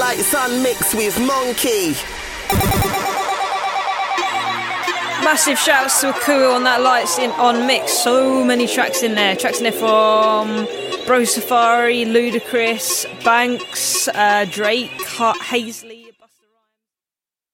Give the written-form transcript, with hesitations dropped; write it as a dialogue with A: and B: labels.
A: Lights on Mix with Monkey.
B: Massive shouts to Akua on that Lights in on Mix. So many tracks in there. Tracks in there from Bro Safari, Ludacris, Banks, Drake, Hazley.